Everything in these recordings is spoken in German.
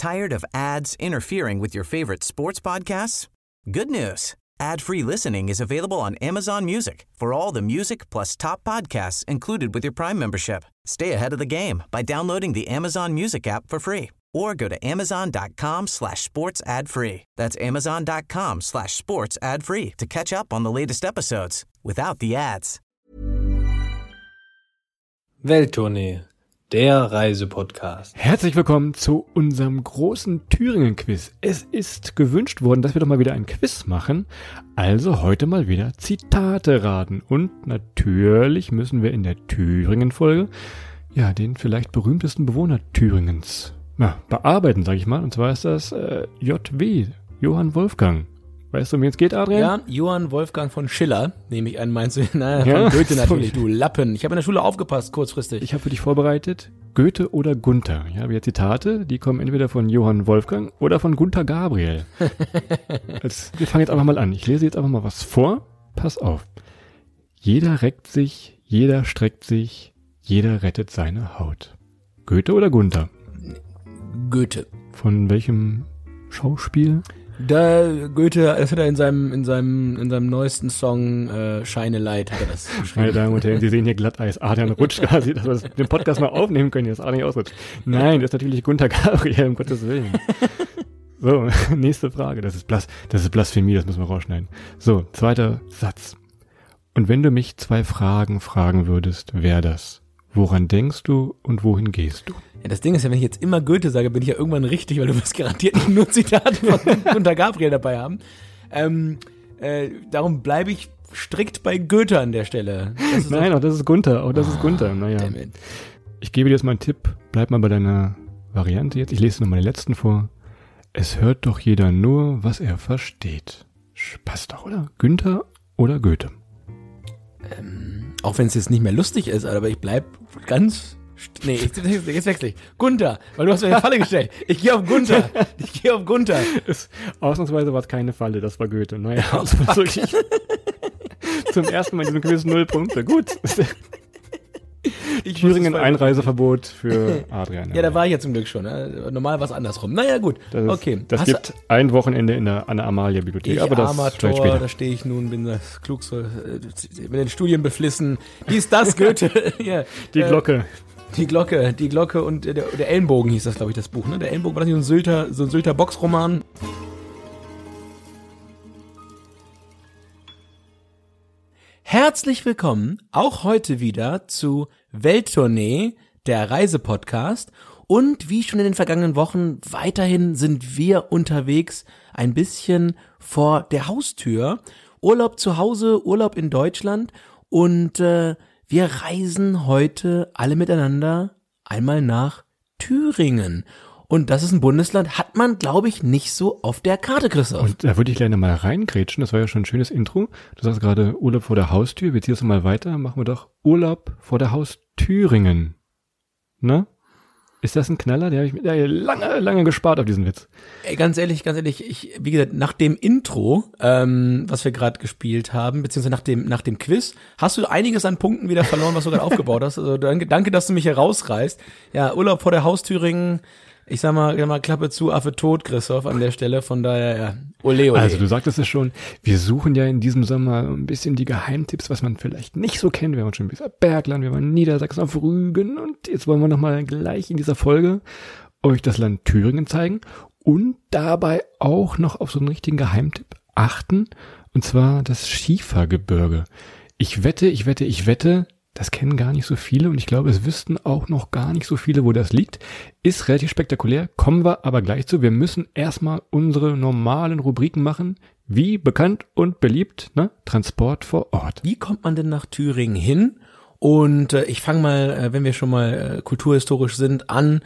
Tired of ads interfering with your favorite sports podcasts? Good news. Ad-free listening is available on Amazon Music for all the music plus top podcasts included with your Prime membership. Stay ahead of the game by downloading the Amazon Music app for free or go to amazon.com/sports ad free. That's amazon.com/sports ad free to catch up on the latest episodes without the ads. Welttournee, der Reisepodcast. Herzlich willkommen zu unserem großen Thüringen-Quiz. Es ist gewünscht worden, dass wir doch mal wieder ein Quiz machen. Also heute mal wieder Zitate raten. Und natürlich müssen wir in der Thüringen-Folge den vielleicht berühmtesten Bewohner Thüringens bearbeiten, sage ich mal. Und zwar ist das JW, Johann Wolfgang. Weißt du, um wen es geht, Adrian? Ja, Johann Wolfgang von Schiller, nehme ich an, meinst du? Von Goethe natürlich, du Lappen. Ich habe in der Schule aufgepasst, kurzfristig. Ich habe für dich vorbereitet, Goethe oder Gunther. Ja, wir Zitate, die kommen entweder von Johann Wolfgang oder von Gunther Gabriel. Wir fangen jetzt einfach mal an. Ich lese jetzt einfach mal was vor. Pass auf. Jeder reckt sich, jeder streckt sich, jeder rettet seine Haut. Goethe oder Gunther? Goethe. Von welchem Schauspiel? Goethe, das hat er in seinem neuesten Song Shine a Light hat er das geschrieben. Meine Damen und Herren, Sie sehen hier Glatteis. Adrian rutscht quasi, dass wir den Podcast mal aufnehmen können, jetzt Adrian nicht ausrutscht. Nein, das ist natürlich Gunther Gabriel, um Gottes Willen. So, nächste Frage. Das ist Blasphemie, das müssen wir rausschneiden. So, zweiter Satz. Und wenn du mich 2 Fragen fragen würdest, wäre das: Woran denkst du und wohin gehst du? Ja, das Ding ist ja, wenn ich jetzt immer Goethe sage, bin ich ja irgendwann richtig, weil du wirst garantiert nicht nur Zitate von Gunther Gabriel dabei haben. Darum bleibe ich strikt bei Goethe an der Stelle. Das ist Gunther. Naja. Ich gebe dir jetzt mal einen Tipp. Bleib mal bei deiner Variante jetzt. Ich lese noch mal den letzten vor. Es hört doch jeder nur, was er versteht. Passt doch, oder? Günther oder Goethe? Auch wenn es jetzt nicht mehr lustig ist, aber ich bleib ganz... Nee, jetzt wechsle ich. Gunther, weil du hast mir eine Falle gestellt. Ich gehe auf Gunther. Ausnahmsweise war es keine Falle, das war Goethe. Naja, wirklich. Zum ersten Mal in diesem Quiz 0 Punkte. Gut. Thüringen Einreiseverbot für Adrian. Ja, da war ich ja zum Glück schon. Ne? Normal war es andersrum. Naja, gut. Das gibt ein Wochenende an der Amalia-Bibliothek. Aber das armer Tor, da stehe ich nun, bin das klugste, mit den Studien beflissen. Das, Goethe. Ja, Die Glocke und der Ellenbogen hieß das, glaube ich, das Buch. Ne? Der Ellenbogen war das nicht so ein Sylter Boxroman. Herzlich willkommen auch heute wieder zu Welttournee, der Reisepodcast. Und wie schon in den vergangenen Wochen, weiterhin sind wir unterwegs ein bisschen vor der Haustür. Urlaub zu Hause, Urlaub in Deutschland und wir reisen heute alle miteinander einmal nach Thüringen. Und das ist ein Bundesland, hat man, glaube ich, nicht so auf der Karte, Christoph. Und da würde ich gleich mal reingrätschen, das war ja schon ein schönes Intro. Du sagst gerade Urlaub vor der Haustür, wir ziehen es mal weiter, machen wir doch Urlaub vor der Haustüringen. Ne? Ist das ein Knaller? Der habe ich lange gespart auf diesen Witz. Ey, ganz ehrlich, wie gesagt, nach dem Intro, was wir gerade gespielt haben, beziehungsweise nach dem Quiz, hast du einiges an Punkten wieder verloren, was du gerade aufgebaut hast. Also danke, dass du mich hier rausreißt. Ja, Urlaub vor der Haustüringen. Ich sag mal, Klappe zu, Affe tot, Christoph, an der Stelle. Von daher, ja, ole. Also du sagtest es schon, wir suchen ja in diesem Sommer ein bisschen die Geheimtipps, was man vielleicht nicht so kennt. Wir waren schon bis Bergland, wir waren in Niedersachsen auf Rügen und jetzt wollen wir nochmal gleich in dieser Folge euch das Land Thüringen zeigen und dabei auch noch auf so einen richtigen Geheimtipp achten, und zwar das Schiefergebirge. Ich wette, das kennen gar nicht so viele und ich glaube, es wüssten auch noch gar nicht so viele, wo das liegt. Ist relativ spektakulär, kommen wir aber gleich zu. Wir müssen erstmal unsere normalen Rubriken machen, wie bekannt und beliebt, ne? Transport vor Ort. Wie kommt man denn nach Thüringen hin? Und ich fange mal, wenn wir schon mal kulturhistorisch sind, an.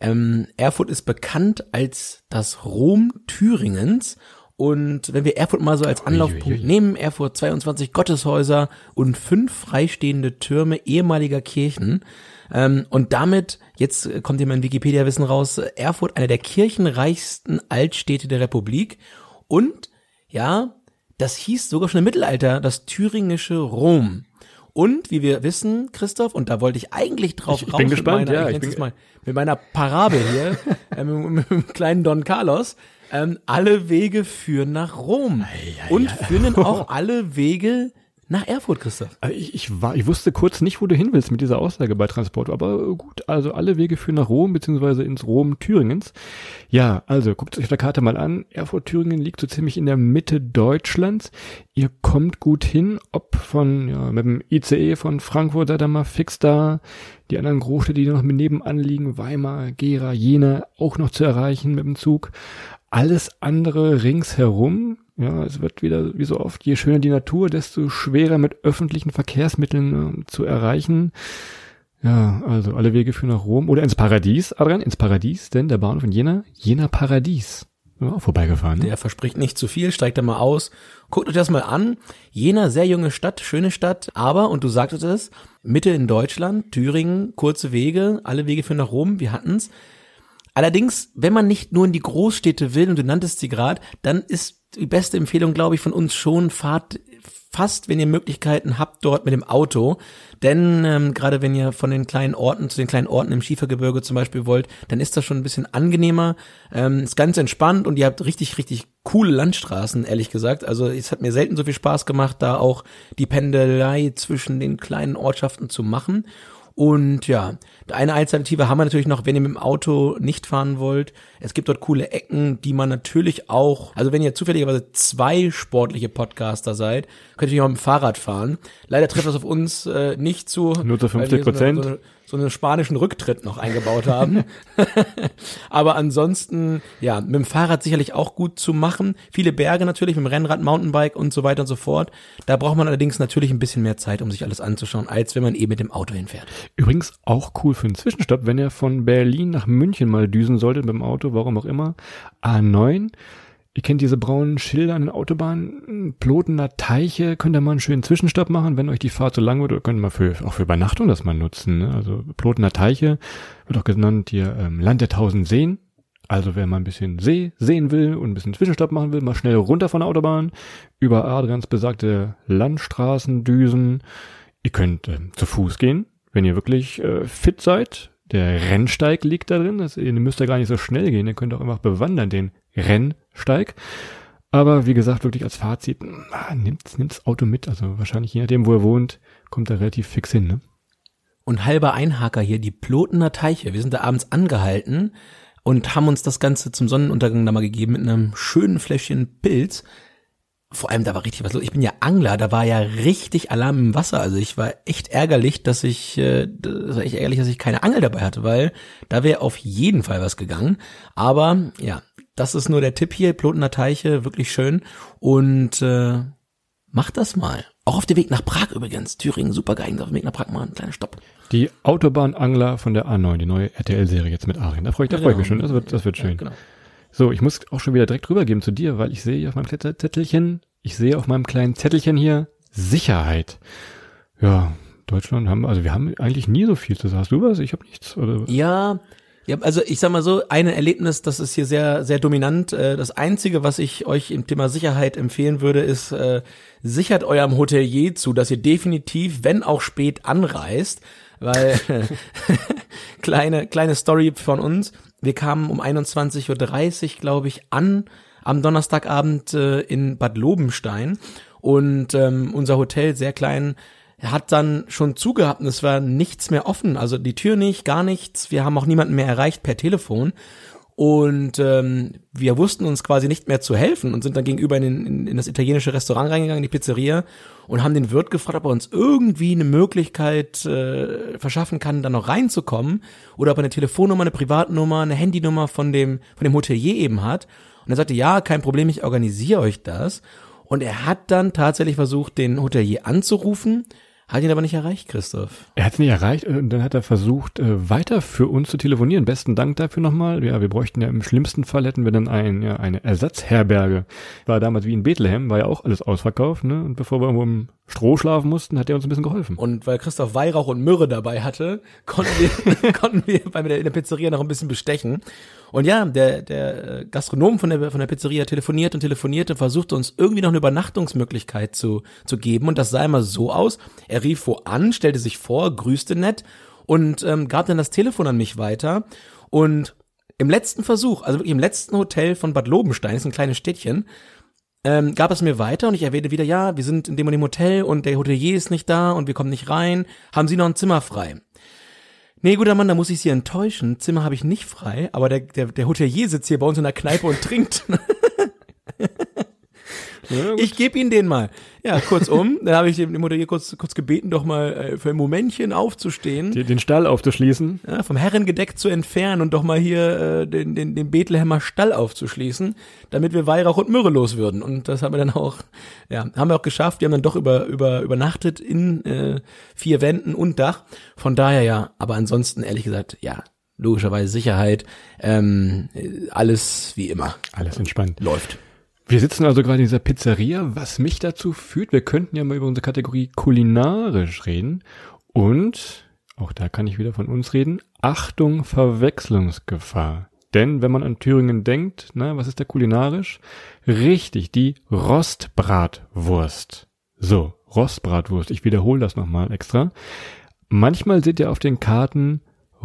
Erfurt ist bekannt als das Rom Thüringens. Und wenn wir Erfurt mal so als Anlaufpunkt nehmen, Erfurt 22 Gotteshäuser und 5 freistehende Türme ehemaliger Kirchen. Und damit, jetzt kommt hier mein Wikipedia-Wissen raus, Erfurt eine der kirchenreichsten Altstädte der Republik. Und ja, das hieß sogar schon im Mittelalter das thüringische Rom. Und wie wir wissen, Christoph, und da wollte ich eigentlich drauf raus. Ich bin gespannt, mit meiner Parabel hier, mit dem kleinen Don Carlos. Alle Wege führen nach Rom. Und führen auch alle Wege nach Erfurt, Christoph. Ich wusste kurz nicht, wo du hin willst mit dieser Aussage bei Transport, aber gut, also alle Wege führen nach Rom, beziehungsweise ins Rom Thüringens. Ja, also guckt euch auf der Karte mal an. Erfurt-Thüringen liegt so ziemlich in der Mitte Deutschlands. Ihr kommt gut hin, ob mit dem ICE von Frankfurt seid ihr mal fix da. Die anderen Großstädte, die noch mit nebenan liegen, Weimar, Gera, Jena, auch noch zu erreichen mit dem Zug. Alles andere ringsherum, ja, es wird wieder, wie so oft, je schöner die Natur, desto schwerer mit öffentlichen Verkehrsmitteln zu erreichen. Ja, also alle Wege führen nach Rom oder ins Paradies, Adrian, ins Paradies, denn der Bahnhof in Jena Paradies. Ja, vorbeigefahren. Ne? Der verspricht nicht zu viel, steigt da mal aus. Guckt euch das mal an. Jena, sehr junge Stadt, schöne Stadt, aber, und du sagtest es, Mitte in Deutschland, Thüringen, kurze Wege, alle Wege führen nach Rom, wir hatten's. Allerdings, wenn man nicht nur in die Großstädte will, und du nanntest sie gerade, dann ist die beste Empfehlung, glaube ich, von uns schon, fahrt fast, wenn ihr Möglichkeiten habt, dort mit dem Auto. Denn gerade wenn ihr von den kleinen Orten zu den kleinen Orten im Schiefergebirge zum Beispiel wollt, dann ist das schon ein bisschen angenehmer. Ist ganz entspannt und ihr habt richtig, richtig coole Landstraßen, ehrlich gesagt. Also es hat mir selten so viel Spaß gemacht, da auch die Pendelei zwischen den kleinen Ortschaften zu machen. Und ja, eine Alternative haben wir natürlich noch, wenn ihr mit dem Auto nicht fahren wollt. Es gibt dort coole Ecken, die man natürlich auch, also wenn ihr zufälligerweise 2 sportliche Podcaster seid, könnt ihr auch mit dem Fahrrad fahren. Leider trifft das auf uns nicht zu. Nur zu 50%. So einen spanischen Rücktritt noch eingebaut haben. Aber ansonsten, ja, mit dem Fahrrad sicherlich auch gut zu machen. Viele Berge natürlich, mit dem Rennrad, Mountainbike und so weiter und so fort. Da braucht man allerdings natürlich ein bisschen mehr Zeit, um sich alles anzuschauen, als wenn man mit dem Auto hinfährt. Übrigens auch cool für einen Zwischenstopp, wenn ihr von Berlin nach München mal düsen solltet mit dem Auto, warum auch immer. A9. Ihr kennt diese braunen Schilder an den Autobahnen, Plotener Teiche, könnt ihr mal einen schönen Zwischenstopp machen, wenn euch die Fahrt zu lang wird, oder könnt ihr mal auch für Übernachtung das mal nutzen. Ne? Also Plotener Teiche wird auch genannt hier Land der 1000 Seen. Also wer mal ein bisschen See sehen will und ein bisschen Zwischenstopp machen will, mal schnell runter von der Autobahn, über Adrians besagte Landstraßen düsen. Ihr könnt zu Fuß gehen, wenn ihr wirklich fit seid. Der Rennsteig liegt da drin, ihr müsst da gar nicht so schnell gehen, ihr könnt auch einfach bewandern den Rennsteig. Aber wie gesagt, wirklich als Fazit, nimmt's Auto mit, also wahrscheinlich je nachdem, wo ihr wohnt, kommt er relativ fix hin, ne? Und halber Einhaker hier, die Plotener Teiche. Wir sind da abends angehalten und haben uns das Ganze zum Sonnenuntergang da mal gegeben mit einem schönen Fläschchen Pilz. Vor allem, da war richtig was los. Ich bin ja Angler, da war ja richtig Alarm im Wasser. Also ich war echt ärgerlich, dass ich keine Angel dabei hatte, weil da wäre auf jeden Fall was gegangen. Aber ja, das ist nur der Tipp hier, Plotener Teiche, wirklich schön. Und macht das mal. Auch auf dem Weg nach Prag übrigens. Thüringen, super geeignet. Auf dem Weg nach Prag mal ein kleiner Stopp. Die Autobahnangler von der A9, die neue RTL-Serie jetzt mit Arjen. Da freue ich mich schon. Das wird schön. Ja, genau. So, ich muss auch schon wieder direkt rübergeben zu dir, weil ich sehe hier auf meinem kleinen Zettelchen hier Sicherheit. Ja, Deutschland wir haben eigentlich nie so viel zu sagen. Hast du was? Ich habe nichts. Oder? Ja, also ich sag mal so, ein Erlebnis, das ist hier sehr, sehr dominant. Das Einzige, was ich euch im Thema Sicherheit empfehlen würde, ist, sichert eurem Hotelier zu, dass ihr definitiv, wenn auch spät, anreist. Weil, kleine Story von uns. Wir kamen um 21.30 Uhr, glaube ich, an am Donnerstagabend in Bad Lobenstein und unser Hotel, sehr klein, hat dann schon zugehabt und es war nichts mehr offen, also die Tür nicht, gar nichts, wir haben auch niemanden mehr erreicht per Telefon und wir wussten uns quasi nicht mehr zu helfen und sind dann gegenüber in das italienische Restaurant reingegangen, in die Pizzeria und haben den Wirt gefragt, ob er uns irgendwie eine Möglichkeit verschaffen kann, da noch reinzukommen oder ob er eine Telefonnummer, eine Privatnummer, eine Handynummer von dem Hotelier eben hat. Und er sagte, ja, kein Problem, ich organisiere euch das. Und er hat dann tatsächlich versucht, den Hotelier anzurufen, hat ihn aber nicht erreicht, Christoph. Er hat es nicht erreicht und dann hat er versucht, weiter für uns zu telefonieren. Besten Dank dafür nochmal. Ja, wir bräuchten ja im schlimmsten Fall hätten wir dann eine Ersatzherberge. War damals wie in Bethlehem, war ja auch alles ausverkauft, ne? Und bevor wir irgendwo im Stroh schlafen mussten, hat er uns ein bisschen geholfen. Und weil Christoph Weihrauch und Myrrhe dabei hatte, konnten wir in der Pizzeria noch ein bisschen bestechen. Und ja, der Gastronom von der Pizzeria telefonierte, versuchte uns irgendwie noch eine Übernachtungsmöglichkeit zu geben. Und das sah immer so aus. Er rief wo an, stellte sich vor, grüßte nett und gab dann das Telefon an mich weiter. Und im letzten Versuch, also wirklich im letzten Hotel von Bad Lobenstein, ist ein kleines Städtchen, gab es mir weiter und ich erwähnte wieder, ja, wir sind in dem und dem Hotel und der Hotelier ist nicht da und wir kommen nicht rein. Haben Sie noch ein Zimmer frei? Nee, guter Mann, da muss ich Sie enttäuschen. Zimmer habe ich nicht frei, aber der Hotelier sitzt hier bei uns in der Kneipe und trinkt. Ja, ich gebe Ihnen den mal. Ja, kurzum, dann habe ich dem Hotelier kurz gebeten, doch mal für ein Momentchen aufzustehen. Den Stall aufzuschließen. Ja, vom Herrengedeck zu entfernen und doch mal hier den Bethlehemer Stall aufzuschließen, damit wir Weihrauch und Myrrhe los würden. Und das haben wir dann auch, ja, haben wir auch geschafft. Wir haben dann doch übernachtet in 4 Wänden und Dach. Von daher ja, aber ansonsten ehrlich gesagt, ja, logischerweise Sicherheit, alles wie immer. Alles entspannt. Läuft. Wir sitzen also gerade in dieser Pizzeria, was mich dazu führt, wir könnten ja mal über unsere Kategorie kulinarisch reden und, auch da kann ich wieder von uns reden, Achtung, Verwechslungsgefahr. Denn wenn man an Thüringen denkt, was ist da kulinarisch? Richtig, die Rostbratwurst. So, Rostbratwurst, ich wiederhole das nochmal extra. Manchmal seht ihr auf den Karten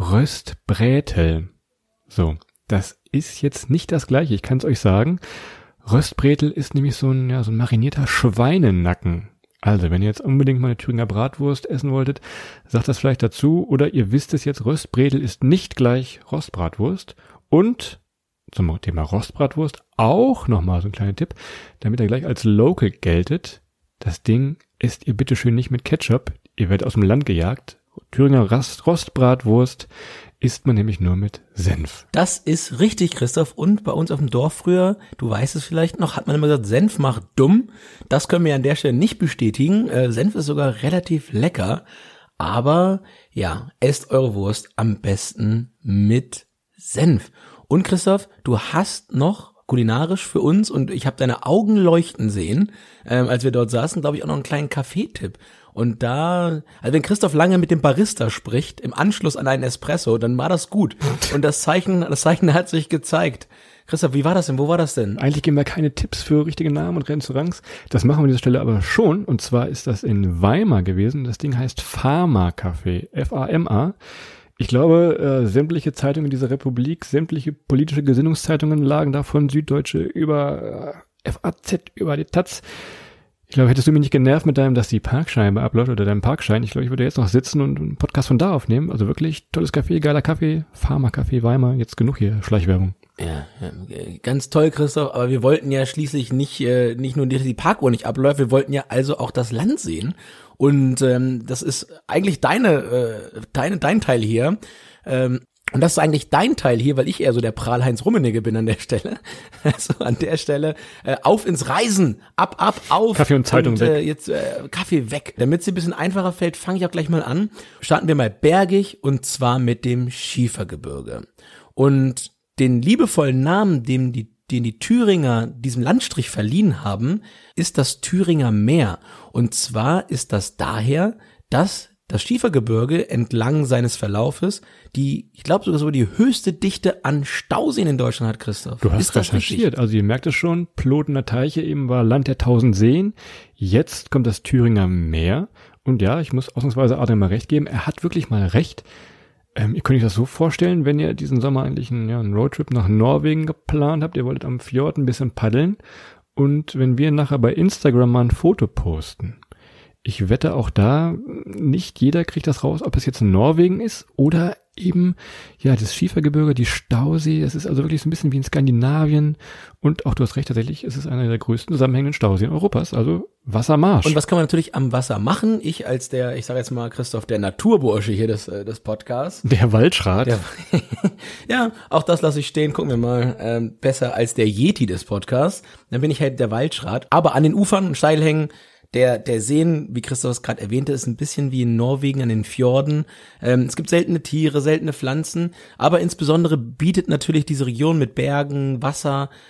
Röstbrätel. So, das ist jetzt nicht das Gleiche, ich kann es euch sagen. Röstbrätel ist nämlich so ein marinierter Schweinenacken. Also, wenn ihr jetzt unbedingt mal eine Thüringer Bratwurst essen wolltet, sagt das vielleicht dazu. Oder ihr wisst es jetzt, Röstbrätel ist nicht gleich Rostbratwurst. Und zum Thema Rostbratwurst auch nochmal so ein kleiner Tipp, damit er gleich als Local geltet. Das Ding esst ihr bitteschön nicht mit Ketchup. Ihr werdet aus dem Land gejagt. Thüringer Rostbratwurst isst man nämlich nur mit Senf. Das ist richtig, Christoph. Und bei uns auf dem Dorf früher, du weißt es vielleicht noch, hat man immer gesagt, Senf macht dumm. Das können wir an der Stelle nicht bestätigen. Senf ist sogar relativ lecker. Aber ja, esst eure Wurst am besten mit Senf. Und Christoph, du hast noch kulinarisch für uns, und ich habe deine Augen leuchten sehen, als wir dort saßen, glaube ich, auch noch einen kleinen Kaffeetipp. Und da, also wenn Christoph lange mit dem Barista spricht, im Anschluss an einen Espresso, dann war das gut. Und das Zeichen hat sich gezeigt. Christoph, wie war das denn? Wo war das denn? Eigentlich geben wir keine Tipps für richtige Namen und Restaurants. Das machen wir an dieser Stelle aber schon. Und zwar ist das in Weimar gewesen. Das Ding heißt Fama Café. F-A-M-A. Ich glaube, sämtliche Zeitungen dieser Republik, sämtliche politische Gesinnungszeitungen lagen da von Süddeutsche über FAZ, über die Taz. Ich glaube, hättest du mich nicht genervt mit deinem, dass die Parkscheibe abläuft oder deinem Parkschein. Ich glaube, ich würde jetzt noch sitzen und einen Podcast von da aufnehmen. Also wirklich tolles Café, geiler Kaffee, Pharma-Café Weimar. Jetzt genug hier, Schleichwerbung. Ja, ganz toll, Christoph. Aber wir wollten ja schließlich nicht nur, dass die Parkuhr nicht abläuft, wir wollten ja also auch das Land sehen. Und das ist eigentlich dein Teil hier. Und das ist eigentlich dein Teil hier, weil ich eher so der Prahl-Heinz Rummenigge bin an der Stelle. Also an der Stelle auf ins Reisen, ab, auf. Kaffee und Zeitung weg. Jetzt Kaffee weg. Damit es ein bisschen einfacher fällt, fange ich auch gleich mal an. Starten wir mal bergig, und zwar mit dem Schiefergebirge. Und den liebevollen Namen, den die Thüringer diesem Landstrich verliehen haben, ist das Thüringer Meer. Und zwar ist das daher, dass das Schiefergebirge entlang seines Verlaufes ich glaube sogar so die höchste Dichte an Stauseen in Deutschland hat, Christoph. Du hast recherchiert, also ihr merkt es schon, Plodener Teiche eben war Land der 1000 Seen. Jetzt kommt das Thüringer Meer. Und ja, ich muss ausnahmsweise Adrian mal recht geben, er hat wirklich mal recht. Ihr könnt euch das so vorstellen, wenn ihr diesen Sommer eigentlich einen Roadtrip nach Norwegen geplant habt, ihr wolltet am Fjord ein bisschen paddeln, und wenn wir nachher bei Instagram mal ein Foto posten, ich wette auch da, nicht jeder kriegt das raus, ob es jetzt in Norwegen ist oder eben, ja, das Schiefergebirge, die Stausee. Es ist also wirklich so ein bisschen wie in Skandinavien. Und auch, du hast recht, tatsächlich ist es einer der größten zusammenhängenden Stauseen Europas, also Wassermarsch. Und was kann man natürlich am Wasser machen? Ich als ich sage jetzt mal, Christoph, der Naturbursche hier des Podcasts. Der Waldschrat. Ja, auch das lasse ich stehen, gucken wir mal. Besser als der Yeti des Podcasts. Dann bin ich halt der Waldschrat. Aber an den Ufern, Steilhängen, der Seen, wie Christoph es gerade erwähnte, ist ein bisschen wie in Norwegen an den Fjorden. Es gibt seltene Tiere, seltene Pflanzen, aber insbesondere bietet natürlich diese Region mit Bergen, Wasser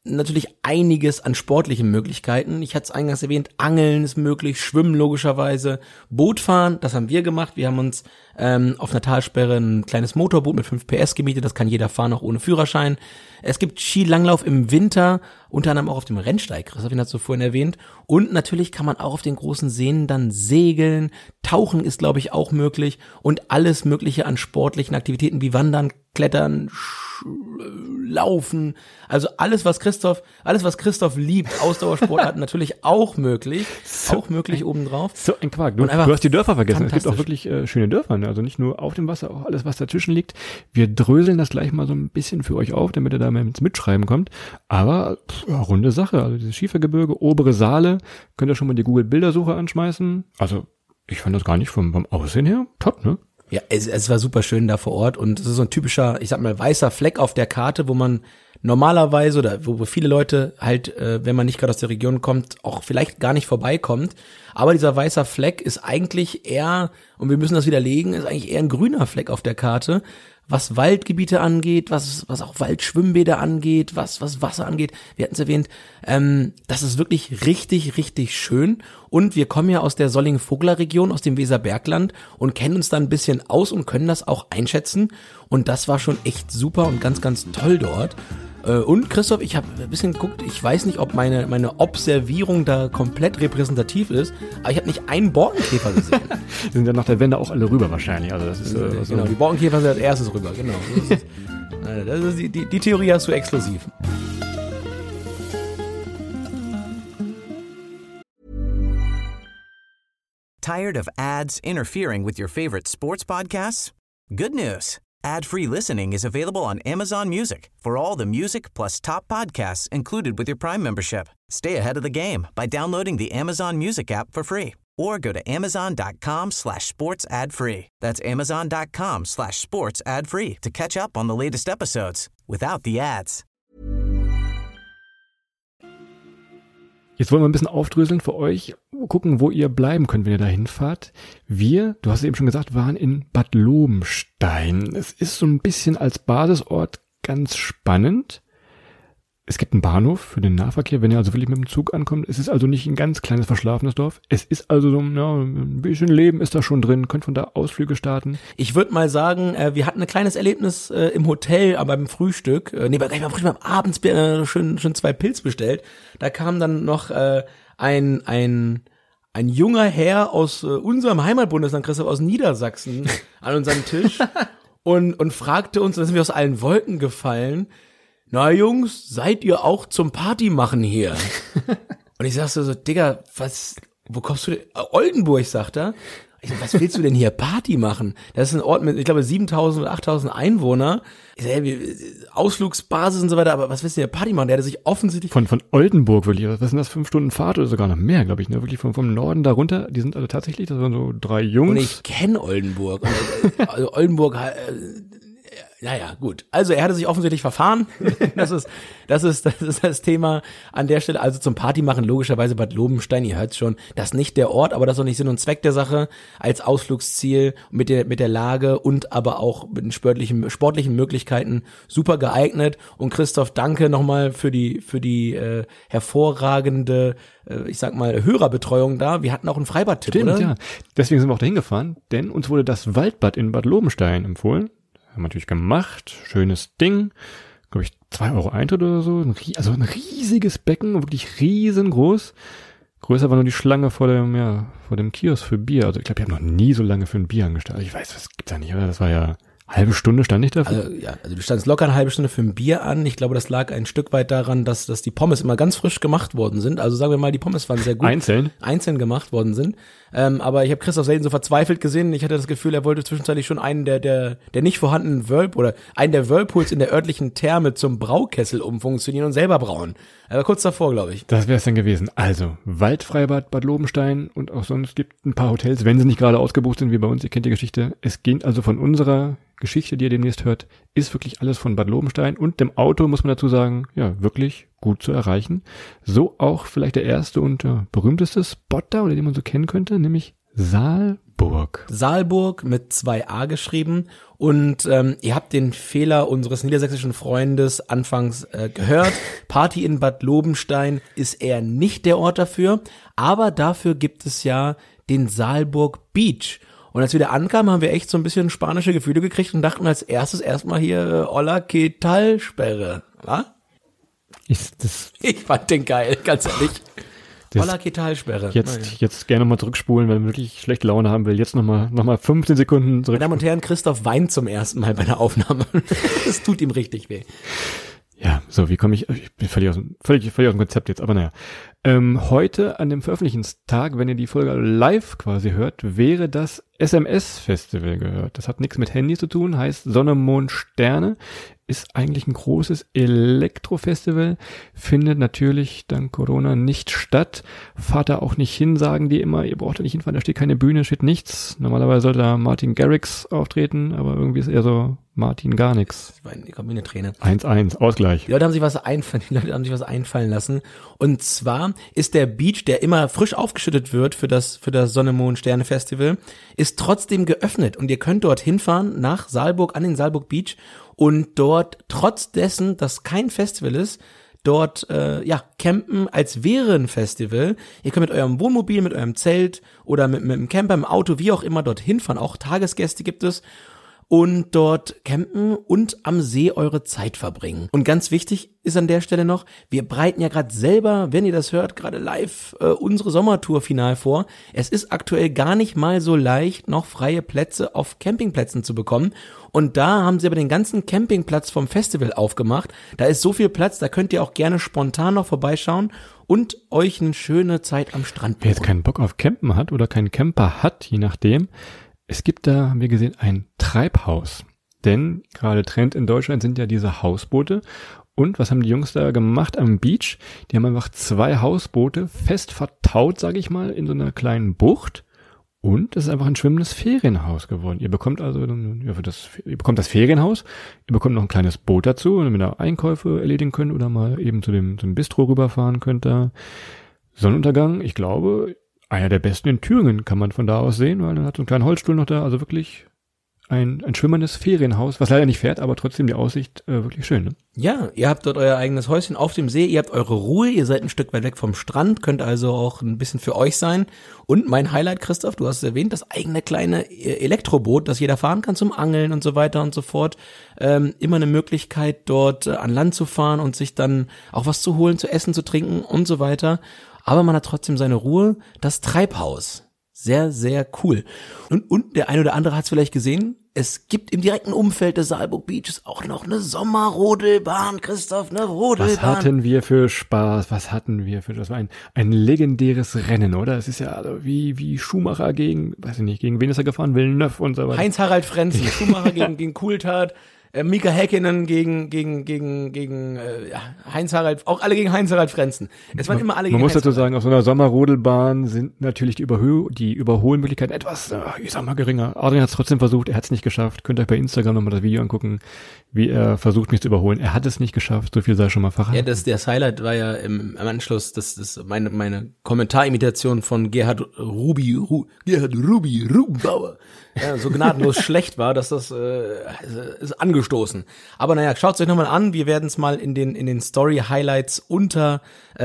natürlich einiges an sportlichen Möglichkeiten. Ich hatte es eingangs erwähnt, Angeln ist möglich, Schwimmen logischerweise, Bootfahren, das haben wir gemacht. Wir haben uns auf einer Talsperre ein kleines Motorboot mit 5 PS gemietet, das kann jeder fahren, auch ohne Führerschein. Es gibt Skilanglauf im Winter, unter anderem auch auf dem Rennsteig, Christoph hat es so vorhin erwähnt. Und natürlich kann man auch auf den großen Seen dann segeln, tauchen ist, glaube ich, auch möglich und alles Mögliche an sportlichen Aktivitäten wie Wandern, Klettern, Laufen, also alles was Christoph liebt, Ausdauersportarten natürlich auch möglich, obendrauf. So ein Quark. Du hast die Dörfer vergessen. Es gibt auch wirklich schöne Dörfer, ne? Also nicht nur auf dem Wasser, auch alles was dazwischen liegt. Wir dröseln das gleich mal so ein bisschen für euch auf, damit ihr da mal ins Mitschreiben kommt. Aber runde Sache, also dieses Schiefergebirge, obere Saale, könnt ihr schon mal die Google-Bildersuche anschmeißen. Also ich fand das gar nicht vom Aussehen her top, ne? Ja, es war super schön da vor Ort und es ist so ein typischer, ich sag mal, weißer Fleck auf der Karte, wo man normalerweise oder wo viele Leute halt, wenn man nicht gerade aus der Region kommt, auch vielleicht gar nicht vorbeikommt. Aber dieser weißer Fleck ist eigentlich eher, und wir müssen das widerlegen, ist eigentlich eher ein grüner Fleck auf der Karte, was Waldgebiete angeht, was auch Waldschwimmbäder angeht, was Wasser angeht. Wir hatten es erwähnt, das ist wirklich richtig, richtig schön. Und wir kommen ja aus der Solling-Vogler-Region, aus dem Weserbergland und kennen uns da ein bisschen aus und können das auch einschätzen. Und das war schon echt super und ganz, ganz toll dort. Und Christoph, ich habe ein bisschen geguckt, ich weiß nicht, ob meine Observierung da komplett repräsentativ ist, aber ich habe nicht einen Borkenkäfer gesehen. Die sind ja nach der Wende auch alle rüber wahrscheinlich. Also das ist genau, die Borkenkäfer sind als erstes rüber, genau. Das ist die Theorie hast du exklusiv. Tired of ads interfering with your favorite sports podcasts? Good news. Ad-free listening is available on Amazon Music for all the music plus top podcasts included with your Prime membership. Stay ahead of the game by downloading the Amazon Music app for free or go to amazon.com/sports ad free. That's amazon.com/sports ad free to catch up on the latest episodes without the ads. Jetzt wollen wir ein bisschen aufdröseln für euch, gucken, wo ihr bleiben könnt, wenn ihr da hinfahrt. Wir, du hast es eben schon gesagt, waren in Bad Lobenstein. Es ist so ein bisschen als Basisort ganz spannend. Es gibt einen Bahnhof für den Nahverkehr, wenn ihr also wirklich mit dem Zug ankommt. Es ist also nicht ein ganz kleines verschlafenes Dorf. Es ist also so, ein bisschen Leben ist da schon drin. Könnt von da Ausflüge starten. Ich würde mal sagen, wir hatten ein kleines Erlebnis im Hotel, aber beim Frühstück. Beim Abends schön 2 Pilz bestellt. Da kam dann noch ein junger Herr aus unserem Heimatbundesland, Christoph, aus Niedersachsen an unseren Tisch und fragte uns, und da sind wir aus allen Wolken gefallen, na Jungs, seid ihr auch zum Party machen hier? Und ich sagte so, Digga, wo kommst du denn? Oldenburg, sagt er. Ich sag, was willst du denn hier Party machen? Das ist ein Ort mit, ich glaube, 7.000 oder 8.000 Einwohner. Ich sag, Ausflugsbasis und so weiter, aber was willst du hier Party machen? Der hatte sich offensichtlich... Von Oldenburg wirklich, was sind das, 5 Stunden Fahrt oder sogar noch mehr, glaube ich, ne? Wirklich vom Norden da runter, die sind also tatsächlich, das waren so 3 Jungs. Und ich kenne Oldenburg. Also Oldenburg... Naja, gut. Also er hatte sich offensichtlich verfahren. Das ist das Thema an der Stelle. Also zum Party machen logischerweise Bad Lobenstein. Ihr hört's schon. Das ist nicht der Ort, aber das ist auch nicht Sinn und Zweck der Sache. Als Ausflugsziel mit der Lage und aber auch mit den sportlichen Möglichkeiten super geeignet. Und Christoph, danke nochmal für die hervorragende, ich sag mal, Hörerbetreuung da. Wir hatten auch einen Freibad-Tipp, Stimmt, oder? Ja. Deswegen sind wir auch dahin gefahren, denn uns wurde das Waldbad in Bad Lobenstein empfohlen. Haben wir natürlich gemacht, schönes Ding, glaube ich 2 € Eintritt oder so, also ein riesiges Becken, wirklich riesengroß. Größer war nur die Schlange vor dem Kiosk für Bier. Also ich glaube, ich habe noch nie so lange für ein Bier angestellt. Ich weiß, das gibt's ja nicht, oder? Das war ja halbe Stunde stand ich dafür. Also du standst locker eine halbe Stunde für ein Bier an. Ich glaube, das lag ein Stück weit daran, dass die Pommes immer ganz frisch gemacht worden sind. Also sagen wir mal, die Pommes waren sehr gut. Einzeln gemacht worden sind. Aber ich habe Christoph selten so verzweifelt gesehen. Ich hatte das Gefühl, er wollte zwischenzeitlich schon einen der nicht vorhandenen einen der Whirlpools in der örtlichen Therme zum Braukessel umfunktionieren und selber brauen. Aber kurz davor, glaube ich. Das wäre es dann gewesen. Also, Waldfreibad Bad Lobenstein und auch sonst gibt ein paar Hotels, wenn sie nicht gerade ausgebucht sind wie bei uns. Ihr kennt die Geschichte. Es geht also von unserer Geschichte, die ihr demnächst hört, ist wirklich alles von Bad Lobenstein und dem Auto, muss man dazu sagen, ja, wirklich gut zu erreichen. So auch vielleicht der erste und berühmteste Spot da, oder den man so kennen könnte, nämlich Saal Saalburg mit 2a geschrieben. Und ihr habt den Fehler unseres niedersächsischen Freundes anfangs gehört. Party in Bad Lobenstein ist eher nicht der Ort dafür. Aber dafür gibt es ja den Saalburg Beach. Und als wir da ankamen, haben wir echt so ein bisschen spanische Gefühle gekriegt und dachten als erstes erstmal hier Hola, ¿qué tal? Sperre. Was? Ich fand den geil, ganz ehrlich. Hola, ¿qué tal? Sperre. Jetzt gerne mal zurückspulen, wenn man wirklich schlechte Laune haben will. Jetzt noch mal 15 Sekunden zurück. Meine Damen und Herren, Christoph weint zum ersten Mal bei der Aufnahme. Das tut ihm richtig weh. Ja, so, wie komme ich bin völlig aus dem Konzept jetzt, aber naja. Heute an dem Veröffentlichungstag, wenn ihr die Folge live quasi hört, wäre das SMS-Festival gehört. Das hat nichts mit Handy zu tun, heißt Sonne, Mond, Sterne, ist eigentlich ein großes Elektrofestival, findet natürlich dank Corona nicht statt. Fahrt da auch nicht hin, sagen die immer, ihr braucht da nicht hinfahren, da steht keine Bühne, steht nichts. Normalerweise sollte da Martin Garrix auftreten, aber irgendwie ist eher so Martin gar nichts. Das war eine Kabine Träne. 1-1, Ausgleich. Die Leute haben sich was einfallen lassen. Und zwar ist der Beach, der immer frisch aufgeschüttet wird für das Sonne, Mond, Sterne Festival, ist trotzdem geöffnet. Und ihr könnt dort hinfahren nach Saalburg, an den Saalburg Beach und dort, trotz dessen, dass kein Festival ist, dort campen, als wäre ein Festival. Ihr könnt mit eurem Wohnmobil, mit eurem Zelt oder mit einem Camper, im Auto, wie auch immer, dort hinfahren. Auch Tagesgäste gibt es. Und dort campen und am See eure Zeit verbringen. Und ganz wichtig ist an der Stelle noch, wir bereiten ja gerade selber, wenn ihr das hört, gerade live unsere Sommertour final vor. Es ist aktuell gar nicht mal so leicht, noch freie Plätze auf Campingplätzen zu bekommen. Und da haben sie aber den ganzen Campingplatz vom Festival aufgemacht. Da ist so viel Platz, da könnt ihr auch gerne spontan noch vorbeischauen und euch eine schöne Zeit am Strand buchen. Wer jetzt keinen Bock auf Campen hat oder keinen Camper hat, je nachdem, es gibt da, haben wir gesehen, ein Treibhaus. Denn gerade Trend in Deutschland sind ja diese Hausboote. Und was haben die Jungs da gemacht am Beach? Die haben einfach 2 Hausboote fest vertaut, sage ich mal, in so einer kleinen Bucht. Und es ist einfach ein schwimmendes Ferienhaus geworden. Ihr bekommt also ihr bekommt das Ferienhaus, ihr bekommt noch ein kleines Boot dazu, damit ihr Einkäufe erledigen könnt oder mal eben zum Bistro rüberfahren könnt da. Sonnenuntergang, ich glaube, einer der besten in Thüringen kann man von da aus sehen, weil dann hat so einen kleinen Holzstuhl noch da, also wirklich ein schwimmendes Ferienhaus, was leider nicht fährt, aber trotzdem die Aussicht wirklich schön, ne? Ja, ihr habt dort euer eigenes Häuschen auf dem See, ihr habt eure Ruhe, ihr seid ein Stück weit weg vom Strand, könnt also auch ein bisschen für euch sein. Und mein Highlight, Christoph, du hast es erwähnt, das eigene kleine Elektroboot, das jeder fahren kann zum Angeln und so weiter und so fort. Immer eine Möglichkeit, dort an Land zu fahren und sich dann auch was zu holen, zu essen, zu trinken und so weiter. Aber man hat trotzdem seine Ruhe. Das Treibhaus. Sehr, sehr cool. Und der eine oder andere hat es vielleicht gesehen, es gibt im direkten Umfeld des Saalburg Beaches auch noch eine Sommerrodelbahn, Christoph, eine Rodelbahn. Was hatten wir für Spaß, das war ein legendäres Rennen, oder? Es ist ja also wie Schumacher gegen wen ist er gefahren? Villeneuve und so weiter. Heinz-Harald Frenzen, Schumacher gegen Coulthard. Mika Häkkinen gegen Heinz-Harald, auch alle gegen Heinz-Harald Frenzen. Es waren immer alle gegen Man muss dazu sagen, auf so einer Sommerrodelbahn sind natürlich die Überholmöglichkeiten etwas, ich sag mal, geringer. Adrian hat es trotzdem versucht, er hat es nicht geschafft. Könnt ihr euch bei Instagram nochmal das Video angucken, wie er versucht, mich zu überholen. Er hat es nicht geschafft, so viel sei schon mal verraten. Ja, das Highlight war ja im Anschluss, das meine Kommentarimitation von Gerhard Rubenbauer. Ja, so gnadenlos schlecht war, dass das ist angestoßen. Aber naja, schaut's euch nochmal an. Wir werden es mal in den Story Highlights unter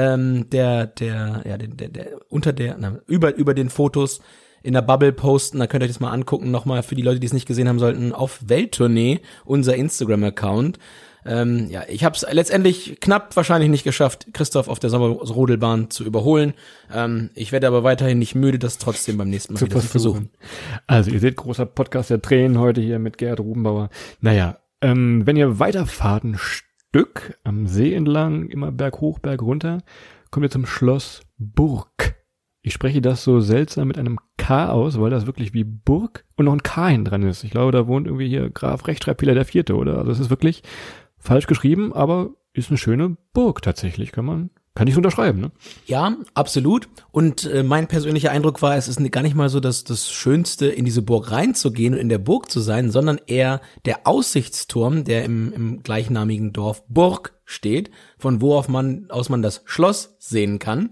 über den Fotos in der Bubble posten. Da könnt ihr euch das mal angucken. Nochmal für die Leute, die es nicht gesehen haben sollten, auf Welttournee, unser Instagram-Account. Ich habe es letztendlich knapp wahrscheinlich nicht geschafft, Christoph auf der Sommerrodelbahn zu überholen. Ich werde aber weiterhin nicht müde, das trotzdem beim nächsten Mal wieder zu versuchen. Also ihr seht, großer Podcast der Tränen heute hier mit Gerhard Rubenbauer. Naja, wenn ihr weiterfahrt ein Stück am See entlang, immer Berg hoch, Berg runter, kommt ihr zum Schloss Burg. Ich spreche das so seltsam mit einem K aus, weil das wirklich wie Burg und noch ein K hin dran ist. Ich glaube, da wohnt irgendwie hier Graf Rechtschreibfehler der 4., oder? Also es ist wirklich falsch geschrieben, aber ist eine schöne Burg tatsächlich, kann ich so unterschreiben, ne? Ja, absolut. Und mein persönlicher Eindruck war, es ist gar nicht mal so das Schönste, in diese Burg reinzugehen und in der Burg zu sein, sondern eher der Aussichtsturm, der im gleichnamigen Dorf Burg steht, von wo aus man das Schloss sehen kann.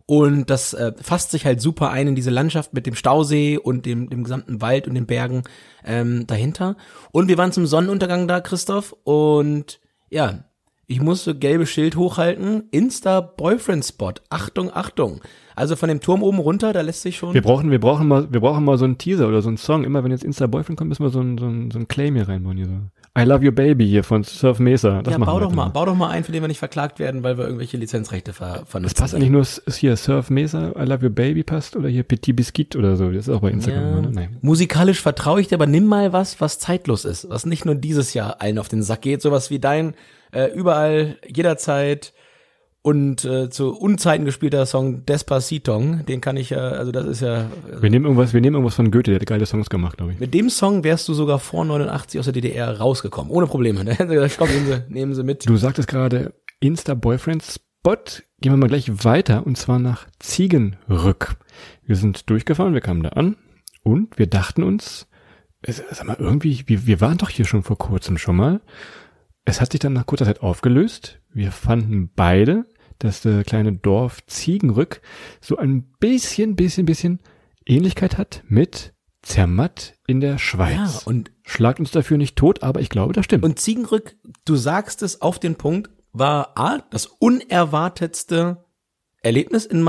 Und das fasst sich halt super ein in diese Landschaft mit dem Stausee und dem gesamten Wald und den Bergen dahinter. Und wir waren zum Sonnenuntergang da, Christoph. Und ja, ich musste gelbe Schild hochhalten. Insta-Boyfriend-Spot. Achtung, Achtung. Also von dem Turm oben runter, da lässt sich schon... Wir brauchen mal so einen Teaser oder so einen Song. Immer wenn jetzt Insta-Boyfriend kommt, müssen wir so einen Claim hier reinbauen. Hier so. I Love You Baby hier von Surf Mesa. Das bau doch mal ein, für den wir nicht verklagt werden, weil wir irgendwelche Lizenzrechte vernutzen. Das passt eigentlich nur, ist hier Surf Mesa, I Love You Baby passt oder hier Petit Biscuit oder so. Das ist auch bei Instagram. Ja. Ne? Nein. Musikalisch vertraue ich dir, aber nimm mal was zeitlos ist. Was nicht nur dieses Jahr allen auf den Sack geht. Sowas wie dein überall, jederzeit und zu Unzeiten gespielter Song Despacito. Den kann ich also das ist ja... Wir nehmen irgendwas von Goethe, der hat geile Songs gemacht, glaube ich. Mit dem Song wärst du sogar vor 89 aus der DDR rausgekommen, ohne Probleme. Da hätten sie gesagt, komm, nehmen sie mit. Du sagtest gerade Insta-Boyfriend-Spot. Gehen wir mal gleich weiter, und zwar nach Ziegenrück. Wir sind durchgefahren, wir kamen da an und wir dachten uns, sag mal, irgendwie, wir waren doch hier schon vor kurzem schon mal. Es hat sich dann nach kurzer Zeit aufgelöst. Wir fanden beide, dass das kleine Dorf Ziegenrück so ein bisschen Ähnlichkeit hat mit Zermatt in der Schweiz. Ja, und schlagt uns dafür nicht tot, aber ich glaube, das stimmt. Und Ziegenrück, du sagst es auf den Punkt, war das unerwartetste Erlebnis in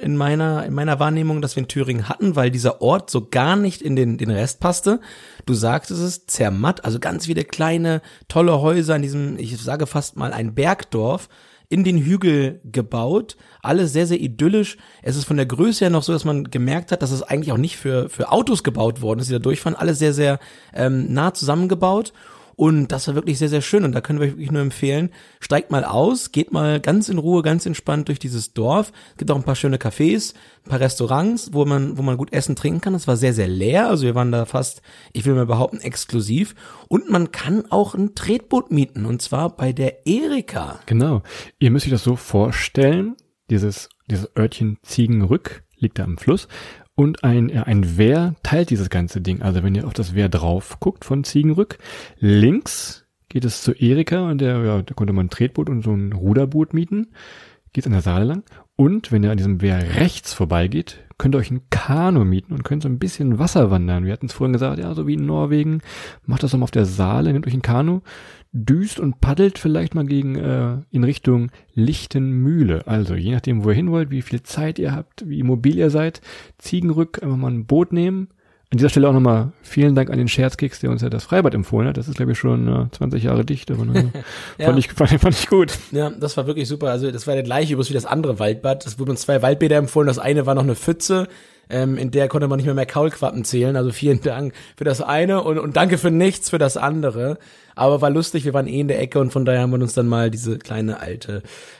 meiner Wahrnehmung, das wir in Thüringen hatten, weil dieser Ort so gar nicht in den Rest passte. Du sagtest es, Zermatt, also ganz viele kleine, tolle Häuser in diesem, ich sage fast mal ein Bergdorf, in den Hügel gebaut, alles sehr, sehr idyllisch. Es ist von der Größe her noch so, dass man gemerkt hat, dass es eigentlich auch nicht für Autos gebaut worden ist, die da durchfahren, alles sehr, sehr nah zusammengebaut. Und das war wirklich sehr, sehr schön. Und da können wir euch wirklich nur empfehlen, steigt mal aus, geht mal ganz in Ruhe, ganz entspannt durch dieses Dorf. Es gibt auch ein paar schöne Cafés, ein paar Restaurants, wo man gut essen, trinken kann. Das war sehr, sehr leer. Also wir waren da fast, ich will mal behaupten, exklusiv. Und man kann auch ein Tretboot mieten. Und zwar bei der Erika. Genau. Ihr müsst euch das so vorstellen. Dieses Örtchen Ziegenrück liegt da am Fluss. Und ein Wehr teilt dieses ganze Ding. Also wenn ihr auf das Wehr drauf guckt von Ziegenrück, links geht es zu Erika und da konnte man ein Tretboot und so ein Ruderboot mieten. Geht an der Saale lang. Und wenn ihr an diesem Wehr rechts vorbeigeht, könnt ihr euch ein Kanu mieten und könnt so ein bisschen Wasser wandern. Wir hatten es vorhin gesagt, ja, so wie in Norwegen, macht das doch mal auf der Saale, nehmt euch ein Kanu, düst und paddelt vielleicht mal in Richtung Lichtenmühle. Also je nachdem, wo ihr hin wollt, wie viel Zeit ihr habt, wie mobil ihr seid, Ziegenrück, einfach mal ein Boot nehmen. An dieser Stelle auch nochmal vielen Dank an den Scherzkeks, der uns ja das Freibad empfohlen hat. Das ist, glaube ich, schon 20 Jahre dicht, aber ja. fand ich gut. Ja, das war wirklich super. Also das war der gleiche übrigens wie das andere Waldbad. Es wurden uns 2 Waldbäder empfohlen. Das eine war noch eine Pfütze, in der konnte man nicht mehr Kaulquappen zählen. Also vielen Dank für das eine und danke für nichts für das andere. Aber war lustig, wir waren in der Ecke und von daher haben wir uns dann mal diese kleine alte